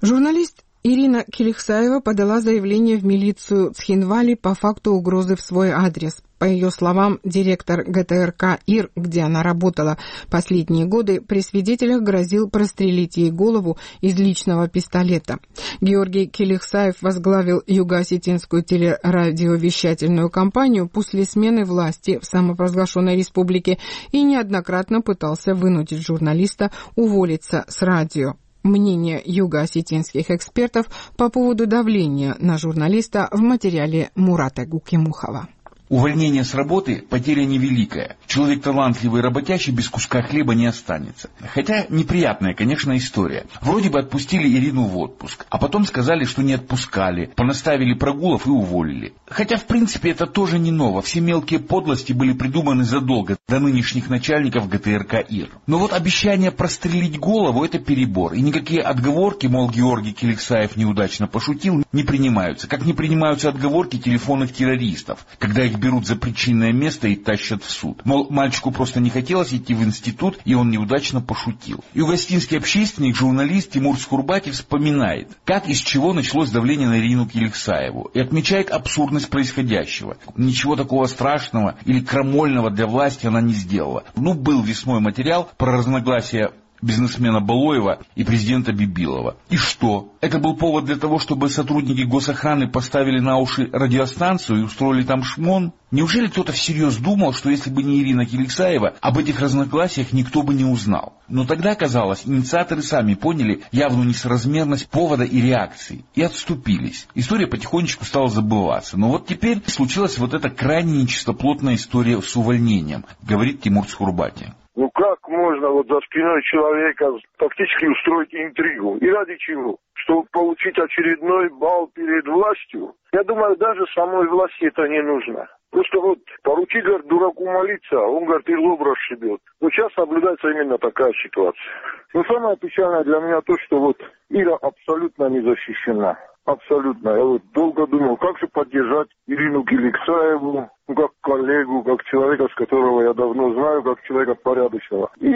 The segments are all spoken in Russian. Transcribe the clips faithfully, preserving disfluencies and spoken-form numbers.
Журналист Ирина Киликсаева подала заявление в милицию Цхинвали по факту угрозы в свой адрес. По ее словам, директор ГТРК ИР, где она работала последние годы, при свидетелях грозил прострелить ей голову из личного пистолета. Георгий Киликсаев возглавил Юго-Осетинскую телерадиовещательную компанию после смены власти в самопровозглашенной республике и неоднократно пытался вынудить журналиста уволиться с радио. Мнение юго-осетинских экспертов по поводу давления на журналиста в материале Мурата Гукимухова. Увольнение с работы – потеря невеликая. Человек талантливый и работящий без куска хлеба не останется. Хотя неприятная, конечно, история. Вроде бы отпустили Ирину в отпуск, а потом сказали, что не отпускали, понаставили прогулов и уволили. Хотя, в принципе, это тоже не ново. Все мелкие подлости были придуманы задолго до нынешних начальников ГТРК ИР. Но вот обещание прострелить голову – это перебор. И никакие отговорки, мол, Георгий Киликсаев неудачно пошутил, не принимаются. Как не принимаются отговорки телефонных террористов, когда их берут за причинное место и тащат в суд. Мол, мальчику просто не хотелось идти в институт, и он неудачно пошутил. Юго-осетинский общественник, журналист Тимур Скурбати вспоминает, как и с чего началось давление на Ирину Киликсаеву, и отмечает абсурдность происходящего. Ничего такого страшного или крамольного для власти она не сделала. Ну, был весной материал про разногласия бизнесмена Балоева и президента Бибилова. И что? Это был повод для того, чтобы сотрудники госохраны поставили на уши радиостанцию и устроили там шмон? Неужели кто-то всерьез думал, что если бы не Ирина Киликсаева, об этих разногласиях никто бы не узнал? Но тогда, казалось, инициаторы сами поняли явную несоразмерность повода и реакции и отступились. История потихонечку стала забываться. Но вот теперь случилась вот эта крайне нечистоплотная история с увольнением, говорит Тимур Скурбати. Ну как можно вот за спиной человека фактически устроить интригу? И ради чего? Чтобы получить очередной балл перед властью? Я думаю, даже самой власти это не нужно. Просто вот поручи, говорит, дураку молиться, а он, говорит, и лоб расшибет. Вот сейчас наблюдается именно такая ситуация. Но самое печальное для меня то, что вот Ира абсолютно не защищена. Абсолютно. Я вот долго думал, как же поддержать Ирину Киликсаеву, ну, как коллегу, как человека, с которого я давно знаю, как человека порядочного. И,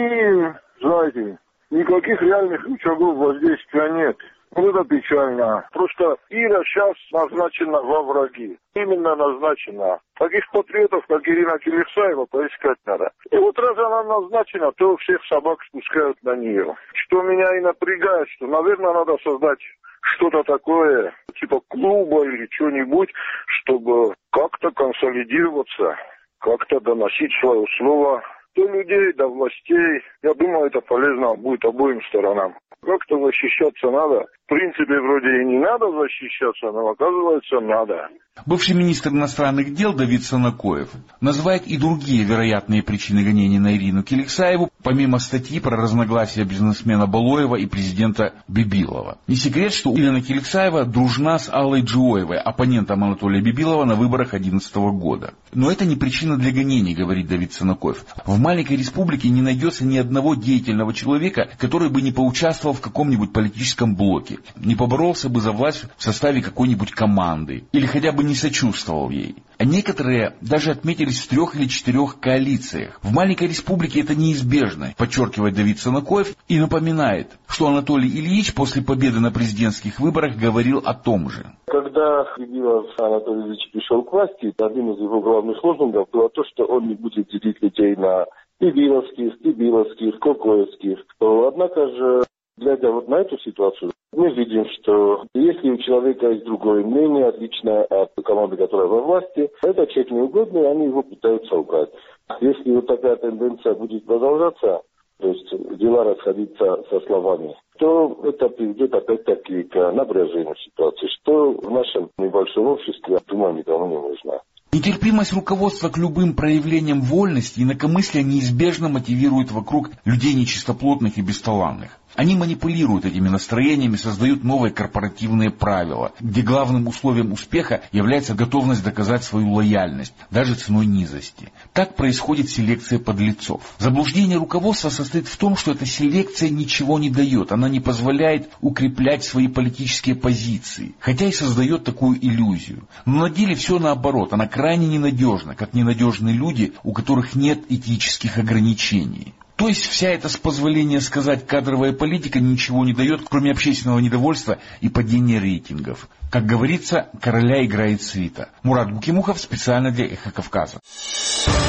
знаете, никаких реальных рычагов воздействия нет. Вот это печально. Просто Ира сейчас назначена во враги. Именно назначена. Таких патриотов, как Ирина Киликсаева, поискать надо. И вот раз она назначена, то всех собак спускают на нее. Что меня и напрягает, что, наверное, надо создать что-то такое, типа клуба или что-нибудь, чтобы как-то консолидироваться, как-то доносить свое слово до людей, до властей. Я думаю, это полезно будет обоим сторонам. Как-то защищаться надо. В принципе, вроде и не надо защищаться, но оказывается, надо. Бывший министр иностранных дел Давид Санакоев называет и другие вероятные причины гонений на Ирину Киликсаеву, помимо статьи про разногласия бизнесмена Балоева и президента Бибилова. Не секрет, что Ирина Киликсаева дружна с Аллой Джиоевой, оппонентом Анатолия Бибилова на выборах две тысячи одиннадцатого года. Но это не причина для гонений, говорит Давид Санакоев. В маленькой республике не найдется ни одного деятельного человека, который бы не поучаствовал в каком-нибудь политическом блоке, не поборолся бы за власть в составе какой-нибудь команды, или хотя бы не сочувствовал ей. А некоторые даже отметились в трех или четырех коалициях. В маленькой республике это неизбежно, подчеркивает Давид Санакоев и напоминает, что Анатолий Ильич после победы на президентских выборах говорил о том же. Когда Бибилов Анатолий Ильич пришел к власти, одним из его главных лозунгов было то, что он не будет делить людей на бибиловских, бибиловских, кокоевских. Однако же, глядя вот на эту ситуацию, мы видим, что если у человека есть другое мнение, отличное от команды, которая во власти, этот человек неугодный, они его пытаются убрать. Если вот такая тенденция будет продолжаться, то есть дела расходиться со словами, то это приведет опять-таки к напряжению ситуации, что в нашем небольшом обществе, думаю, никому не нужно. Нетерпимость руководства к любым проявлениям вольности и инакомыслия неизбежно мотивирует вокруг людей нечистоплотных и бесталанных. Они манипулируют этими настроениями, создают новые корпоративные правила, где главным условием успеха является готовность доказать свою лояльность, даже ценой низости. Так происходит селекция подлецов. Заблуждение руководства состоит в том, что эта селекция ничего не дает, она не позволяет укреплять свои политические позиции, хотя и создает такую иллюзию. Но на деле все наоборот, она крайне ненадежна, как ненадежны люди, у которых нет этических ограничений. То есть вся эта, с позволения сказать, кадровая политика ничего не дает, кроме общественного недовольства и падения рейтингов. Как говорится, короля играет свита. Мурат Гукимухов специально для «Эхо Кавказа».